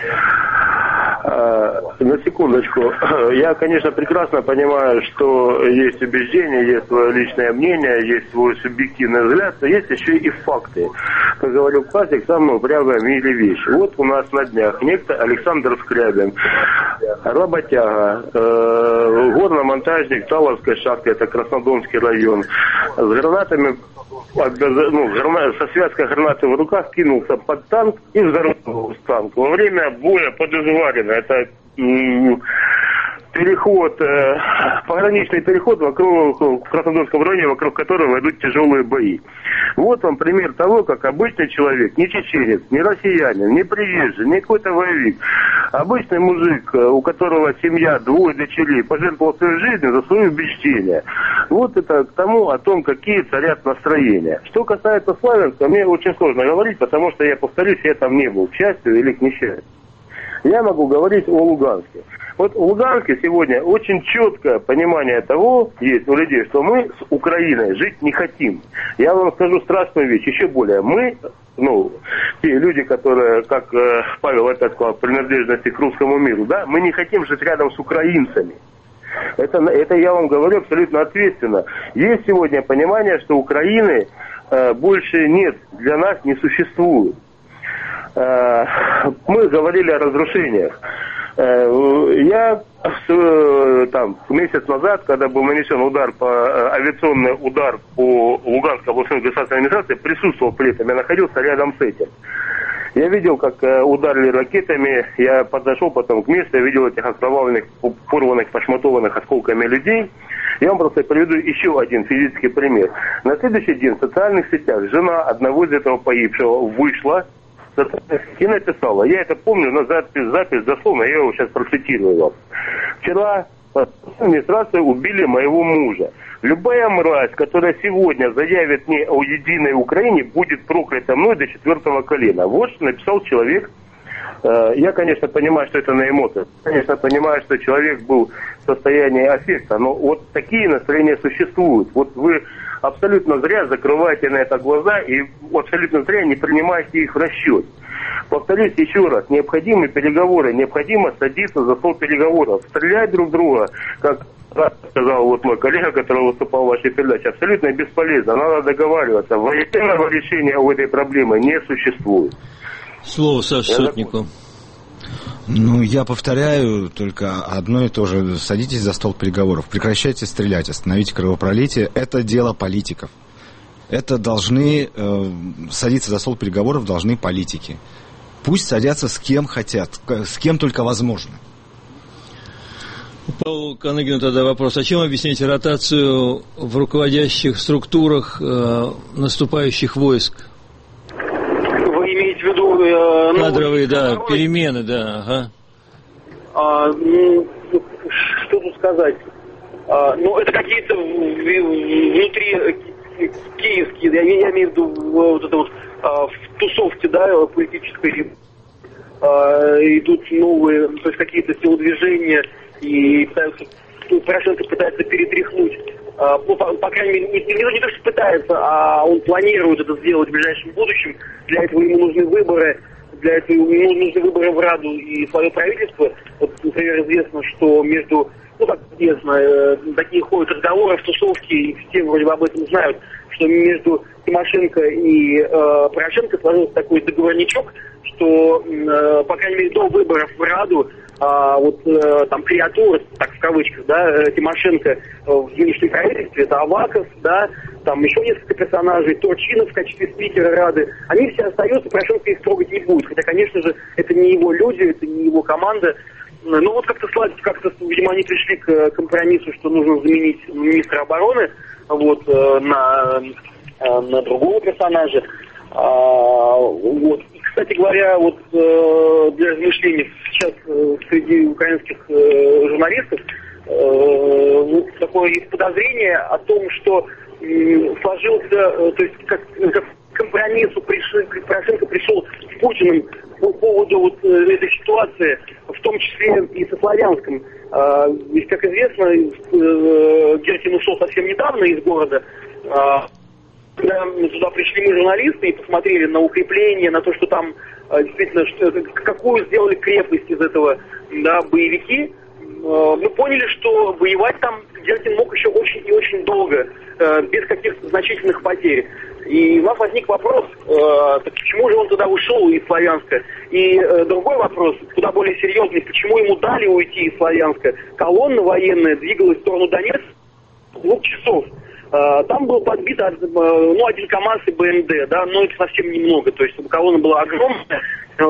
Э, на секундочку. Я, конечно, прекрасно понимаю, что есть убеждения, есть свое личное мнение, есть свой субъективный взгляд, но есть еще и факты. Как говорил классик, самая упрямая в мире вещь. Вот у нас на днях некто Александр Скрябин, работяга, э, горномонтажник Таловской шахты, это Краснодонский район, с гранатами, ну, грана, со связкой гранаты в руках кинулся под танк и взорвал танк. Во время боя под Изварино, это м- переход, э, пограничный переход вокруг, в Краснодарском районе, вокруг которого идут тяжелые бои. Вот вам пример того, как обычный человек, не чеченец, не россиянин, не приезжий, не какой-то воевик, Обычный мужик, у которого семья, двое дочерей, пожертвовал своей жизнью за свое убеждение. Вот это к тому, о том, какие царят настроения. Что касается Славянска, мне очень сложно говорить, потому что, я повторюсь, я там не был, к счастью или к несчастью. Я могу говорить о Луганске. Вот в Луганске сегодня очень четкое понимание того есть у людей, что мы с Украиной жить не хотим. Я вам скажу страшную вещь, еще более. Мы, ну, те люди, которые, как э, Павел опять сказал, принадлежности к русскому миру, да, мы не хотим жить рядом с украинцами. Это, это я вам говорю абсолютно ответственно. Есть сегодня понимание, что Украины э, больше нет, для нас не существует. Э, мы говорили о разрушениях. Я там месяц назад, когда был нанесен удар по авиационный удар по Луганской областной государственной администрации, присутствовал при этом, я находился рядом с этим. Я видел, как ударили ракетами, я подошел потом к месту, я видел этих окровавленных, порванных, пошматованных осколками людей. Я вам просто приведу еще один физический пример. На следующий день в социальных сетях жена одного из этого погибшего вышла и написала, я это помню, на запись, запись дословно, я его сейчас процитирую вам. Вчера администрация убили моего мужа. Любая мразь, которая сегодня заявит мне о единой Украине, будет проклята мной до четвертого колена. Вот что написал человек. Я, конечно, понимаю, что это на эмоциях. Конечно, понимаю, что человек был в состоянии аффекта, но вот такие настроения существуют. Вот вы абсолютно зря закрываете на это глаза и абсолютно зря не принимаете их в расчет. Повторюсь еще раз, необходимы переговоры, необходимо садиться за стол переговоров, стрелять друг друга, как сказал вот мой коллега, который выступал в вашей передаче, абсолютно бесполезно, надо договариваться. Военного решения у этой проблемы не существует. Слово Саше Сотнику. Ну, я повторяю только одно и то же. Садитесь за стол переговоров, прекращайте стрелять, остановите кровопролитие. Это дело политиков. Это должны, э, садиться за стол переговоров должны политики. Пусть садятся с кем хотят, с кем только возможно. Павлу Каныгину тогда вопрос. А чем объясните ротацию в руководящих структурах э, наступающих войск? Вы имеете в виду... Э, Кадровые, да, кадровые? Перемены, да, ага. А, ну, что тут сказать? А, ну, это какие-то внутри киевские, я, я имею в виду вот это вот а, в тусовке, да, политической, а, идут новые, то есть какие-то телодвижения, и пытаются, ну, Порошенко пытается перетряхнуть. А, ну, по, по крайней мере, не, не, не то, что пытается, а он планирует это сделать в ближайшем будущем. Для этого ему нужны выборы, для этого ему нужны выборы в Раду и свое правительство. Вот, например, известно, что между, ну, так известно, э, такие ходят разговоры в тусовке, и все вроде бы об этом знают, что между Тимошенко и э, Порошенко сложился такой договорничок, что, э, по крайней мере, до выборов в Раду, а вот э, там креатуры, так в кавычках, да, Тимошенко э, в нынешнем правительстве, это Аваков, да, там еще несколько персонажей, Турчинов в качестве спикера Рады, они все остаются, Порошенко их трогать не будет, хотя, конечно же, это не его люди, это не его команда. Ну вот как-то сладко, как-то, видимо, они пришли к компромиссу, что нужно заменить министра обороны вот, э, на, э, на другого персонажа. А, вот. И, кстати говоря, вот э, для размышлений сейчас э, среди украинских э, журналистов э, вот такое есть подозрение о том, что э, сложился, э, то есть как, как к компромиссу пришел, Порошенко пришел с Путиным по поводу вот э, этой ситуации, в том числе и со Славянском. Э, ведь, как известно, э, Геркин ушел совсем недавно из города. Э, Когда туда пришли мы, журналисты, и посмотрели на укрепление, на то, что там э, действительно, что, какую сделали крепость из этого, да, боевики, э, мы поняли, что воевать там Геркин мог еще очень и очень долго, э, без каких-то значительных потерь. И у нас возник вопрос, э, так почему же он туда ушел из Славянска? И э, другой вопрос, куда более серьезный, почему ему дали уйти из Славянска? Колонна военная двигалась в сторону Донецка двух часов. Там был подбит ну, один КАМАЗ и БМД, да, но это совсем немного. То есть колонна была огромная,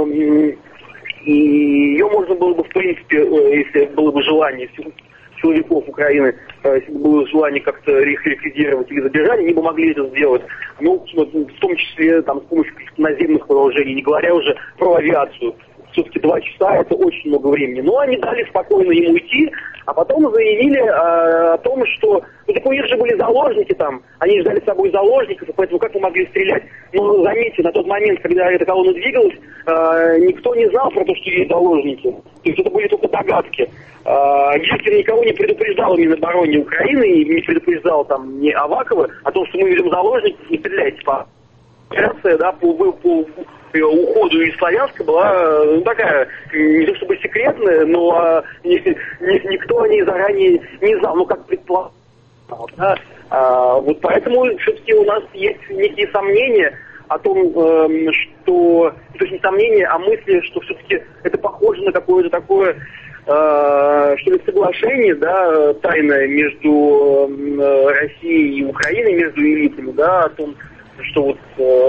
и ее можно было бы, в принципе, если было бы желание силовиков Украины, если бы было желание как-то их ликвидировать или задержать, они бы могли это сделать. Ну, в том числе там, с помощью наземных вооружений, не говоря уже про авиацию. все-таки два часа это очень много времени. Но они дали спокойно ему уйти, а потом заявили э, о том, что ну, так у них же были заложники там, они ждали с собой заложников, и поэтому как мы могли стрелять? Но заметьте, на тот момент, когда эта колонна двигалась, э, никто не знал про то, что есть заложники. То есть это были только догадки. Э, Гиркин никого не предупреждал в Минобороне Украины, и не предупреждал там ни Авакова о том, что мы ведем заложников, не стреляйте по операция, да, по, по, по уходу из Славянска была ну, такая, не то чтобы секретная, но а, ни, ни, никто о ней заранее не знал, ну как предполагал. Да? А, вот поэтому все-таки у нас есть некие сомнения о том, э, что, то есть не сомнения, а мысли, что все-таки это похоже на какое-то такое, э, что ли, соглашение, да, тайное между э, Россией и Украиной, между элитами, да, о том, что вот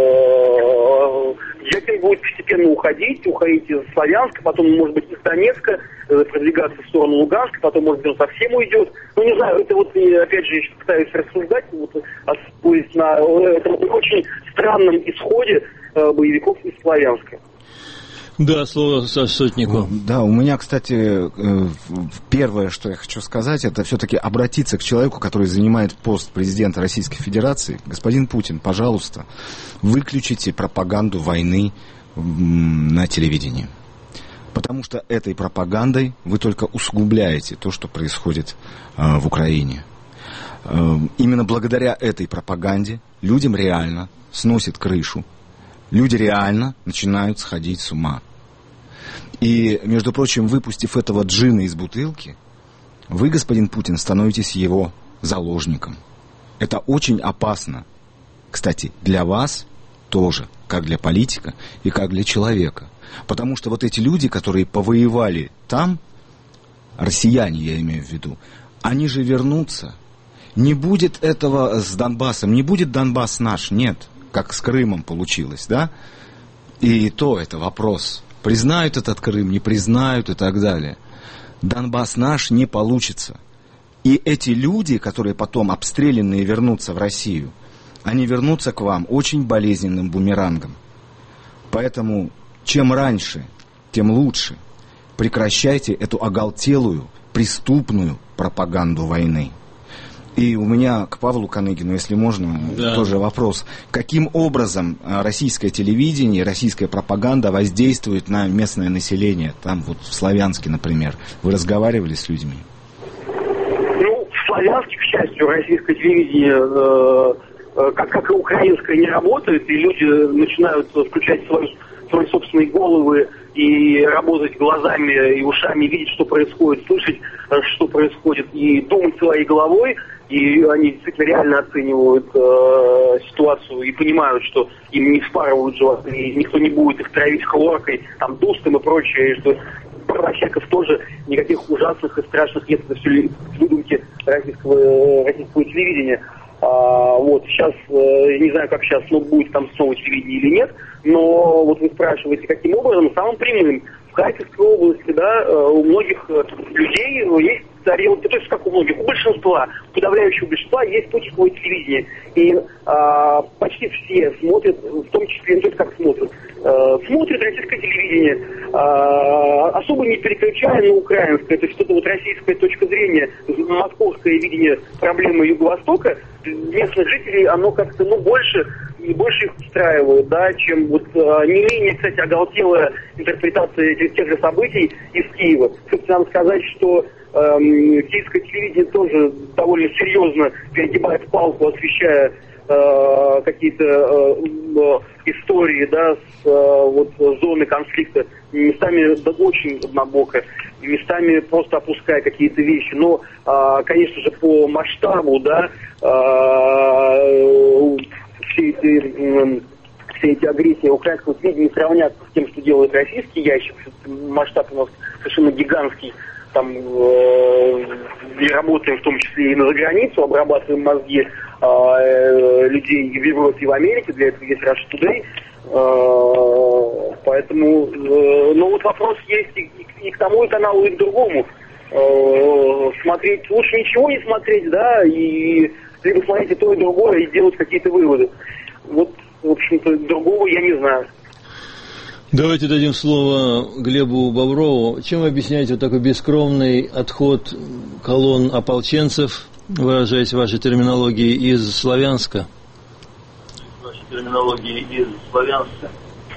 э, Гиркин будет постепенно уходить, уходить из Славянска, потом, может быть, из Донецка, э, продвигаться в сторону Луганска, потом, может быть, он совсем уйдет. Ну, не знаю, это вот, опять же, я пытаюсь рассуждать, вот, основываясь на этом очень странном исходе э, боевиков из Славянска. Да, слово Сотнику. Да, у меня, кстати, первое, что я хочу сказать, это все-таки обратиться к человеку, который занимает пост президента Российской Федерации. Господин Путин, пожалуйста, выключите пропаганду войны на телевидении. Потому что этой пропагандой вы только усугубляете то, что происходит в Украине. Именно благодаря этой пропаганде людям реально сносит крышу. Люди реально начинают сходить с ума. И, между прочим, выпустив этого джина из бутылки, вы, господин Путин, становитесь его заложником. Это очень опасно. Кстати, для вас тоже, как для политика и как для человека. Потому что вот эти люди, которые повоевали там, россияне, я имею в виду, они же вернутся. Не будет этого с Донбассом, не будет Донбасс наш, нет, как с Крымом получилось, да? И то это вопрос. Признают этот Крым, не признают и так далее. Донбасс наш не получится. И эти люди, которые потом обстрелянные вернутся в Россию, они вернутся к вам очень болезненным бумерангом. Поэтому чем раньше, тем лучше. Прекращайте эту оголтелую, преступную пропаганду войны. И у меня к Павлу Каныгину, если можно, да. тоже вопрос. Каким образом российское телевидение, российская пропаганда воздействует на местное население, там вот в Славянске, например? Вы разговаривали с людьми? Ну, в Славянске, к счастью, российское телевидение, э, э, как, как и украинское, не работает, и люди начинают включать свои, свои собственные головы и работать глазами и ушами, видеть, что происходит, слышать, что происходит, и думать своей головой. И они действительно реально оценивают э, ситуацию и понимают, что им не вспарывают животы, и никто не будет их травить хлоркой, там, дустом и прочее, и что правочеков тоже никаких ужасных и страшных нет, это все выдумки российского, российского телевидения. А, вот, сейчас, э, не знаю, как сейчас, но будет там снова телевидение или нет, но вот вы спрашиваете, каким образом, самым прямым. В Харьковской области, да, у многих людей есть тарелки, то есть как у многих, у большинства, у подавляющего большинства есть спутниковое телевидение. И а, почти все смотрят, в том числе не только как смотрят, а, смотрят российское телевидение, а, особо не переключая на украинское. То есть это вот российская точка зрения, московское видение проблемы Юго-Востока, местных жителей, оно как-то, ну, больше и больше их устраивает, да, чем вот а, не менее, кстати, оголтелая интерпретация тех, тех же событий из Киева. Кстати, надо сказать, что эм, киевское телевидение тоже довольно серьезно перегибает палку, освещая э, какие-то э, истории, да, с э, вот, зоны конфликта, местами да, очень однобоко, местами просто опуская какие-то вещи. Но, э, конечно же, по масштабу, да, э, все эти, все эти агрессии украинского телевидения не сравнятся с тем, что делает российский ящик. Масштаб у нас совершенно гигантский. Там э, и работаем в том числе и на заграницу, обрабатываем мозги э, людей в Европе и в Америке. Для этого есть Russia Today. Э, поэтому, э, ну вот вопрос есть и, и к тому и каналу, и к другому. Э, смотреть, лучше ничего не смотреть, да, и либо смотреть и то, и другое, и делать какие-то выводы. Вот, в общем-то, другого я не знаю. Давайте дадим слово Глебу Боброву. Чем вы объясняете вот такой бескровный отход колонн ополченцев, выражаясь в вашей терминологии, из Славянска? В вашей терминологии из Славянска.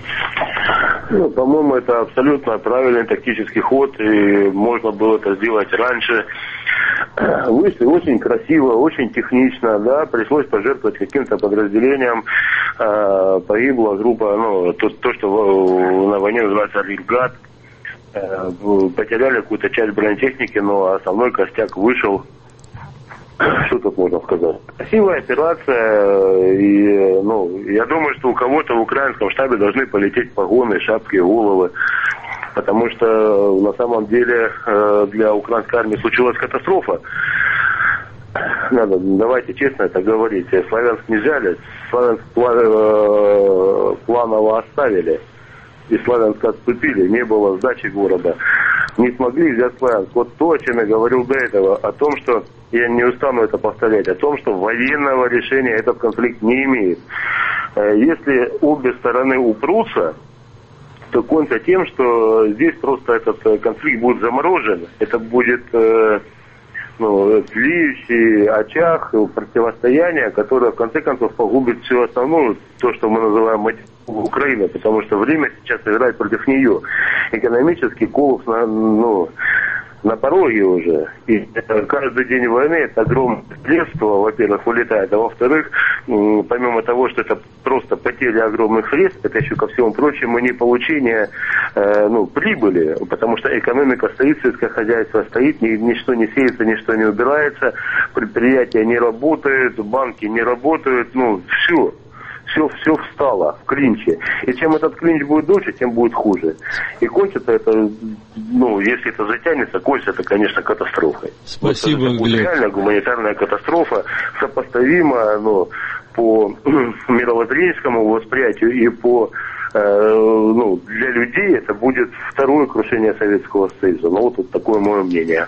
Ну, по-моему, это абсолютно правильный тактический ход, и можно было это сделать раньше. Вышли очень красиво, очень технично, да, пришлось пожертвовать каким-то подразделением, э, погибла группа, ну, то, то что в, на войне называется арьергард, э, потеряли какую-то часть бронетехники, но основной костяк вышел. Что тут можно сказать? Красивая операция, и, ну, я думаю, что у кого-то в украинском штабе должны полететь погоны, шапки, головы, потому что на самом деле для украинской армии случилась катастрофа. Надо, давайте честно это говорить. Славянск не взяли, Славянск планово оставили, и Славянск отступили, не было сдачи города. Не смогли взять Славянск. Вот то, о чем я говорил до этого, о том, что, я не устану это повторять, о том, что военного решения этот конфликт не имеет. Если обе стороны упрутся, то кончится тем, что здесь просто этот конфликт будет заморожен. Это будет ну, тлеющий очаг противостояния, которое в конце концов погубит всю основную, то, что мы называем Украину, потому что время сейчас играет против нее. Экономический коллапс на, ну, на пороге уже. И каждый день войны это огромное средство, во-первых, вылетает, а во-вторых, помимо того, что это просто потеря огромных средств, это еще ко всему прочему не получение э, ну, прибыли, потому что экономика стоит, сельское хозяйство стоит, ни, ничто не сеется, ничто не убирается, предприятия не работают, банки не работают, ну, все. Все, все встало в клинче. И чем этот клинч будет дольше, тем будет хуже. И кончится это, ну, если это затянется, кончится это, конечно, катастрофой. Спасибо, вот это Глеб. реальная гуманитарная катастрофа, сопоставимая, ну, по мировоззренческому восприятию и по, э, ну, для людей это будет второе крушение Советского Союза. Ну, вот, вот такое мое мнение.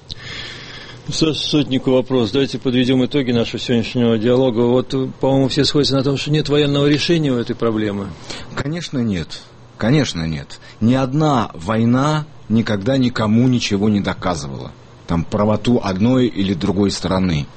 Сотнику вопрос. Давайте подведем итоги нашего сегодняшнего диалога. Вот, по-моему, все сходятся на том, что нет военного решения у этой проблемы. Конечно, нет. Конечно, нет. Ни одна война никогда никому ничего не доказывала. Там правоту одной или другой стороны.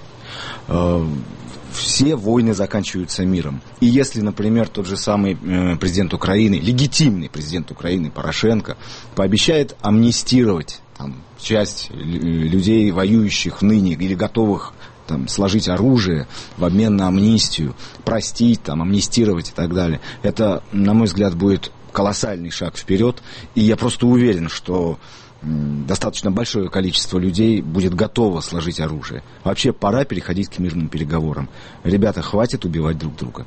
Все войны заканчиваются миром. И если, например, тот же самый президент Украины, легитимный президент Украины Порошенко, пообещает амнистировать там, часть людей, воюющих ныне или готовых там, сложить оружие в обмен на амнистию, простить, там, амнистировать и так далее, это, на мой взгляд, будет колоссальный шаг вперед. И я просто уверен, что достаточно большое количество людей будет готово сложить оружие. Вообще пора переходить к мирным переговорам. Ребята, хватит убивать друг друга.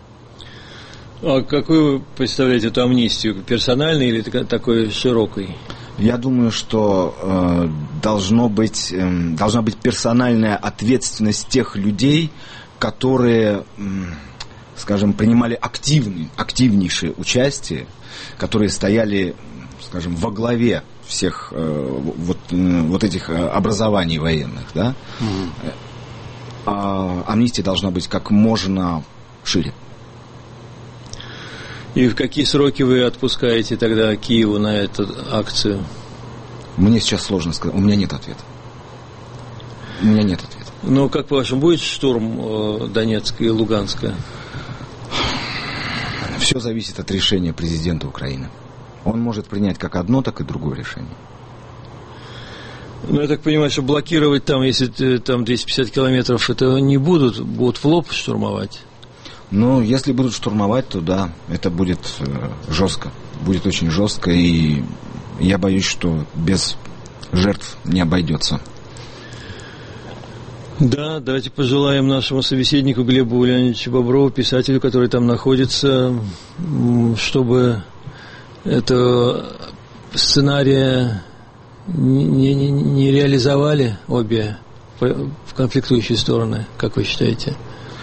А какую вы представляете эту амнистию? Персональной или такой широкой? Я думаю, что э, должно быть, э, должна быть персональная ответственность тех людей, которые, э, скажем, принимали активный, активнейшее участие, которые стояли, скажем, во главе всех э, вот, э, вот этих образований военных, да? Mm-hmm. А амнистия должна быть как можно шире. И в какие сроки вы отпускаете тогда Киеву на эту акцию? Мне сейчас сложно сказать. У меня нет ответа. У меня нет ответа. Ну, как по-вашему, будет штурм э, Донецка и Луганска? Все зависит от решения президента Украины. Он может принять как одно, так и другое решение. Ну, я так понимаю, что блокировать там, если там двести пятьдесят километров, это не будут, будут в лоб штурмовать? Ну, если будут штурмовать, то да, это будет э, жестко. Будет очень жестко, и я боюсь, что без жертв не обойдется. Да, давайте пожелаем нашему собеседнику Глебу Леонидовичу Боброву, писателю, который там находится, чтобы это сценария не, не, не реализовали обе конфликтующие стороны, как вы считаете?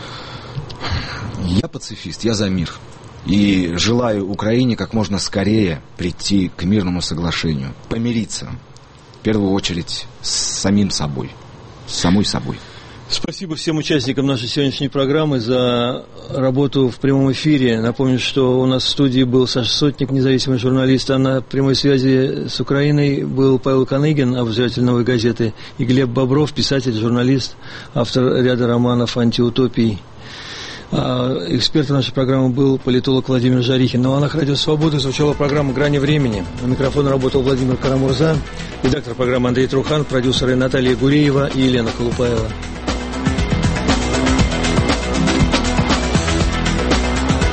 Я пацифист, я за мир. И желаю Украине как можно скорее прийти к мирному соглашению, помириться, в первую очередь, с самим собой, с самой собой. Спасибо всем участникам нашей сегодняшней программы за работу в прямом эфире. Напомню, что у нас в студии был Саша Сотник, независимый журналист, а на прямой связи с Украиной был Павел Каныгин, обозреватель «Новой газеты», и Глеб Бобров, писатель, журналист, автор ряда романов «Антиутопий». А экспертом нашей программы был политолог Владимир Жарихин. На волнах Радио Свободы звучала программа «Грани времени». На микрофоне работал Владимир Карамурза, редактор программы Андрей Трухан, продюсеры Наталья Гуреева и Елена Колупаева.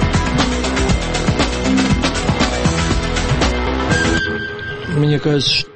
Мне кажется, что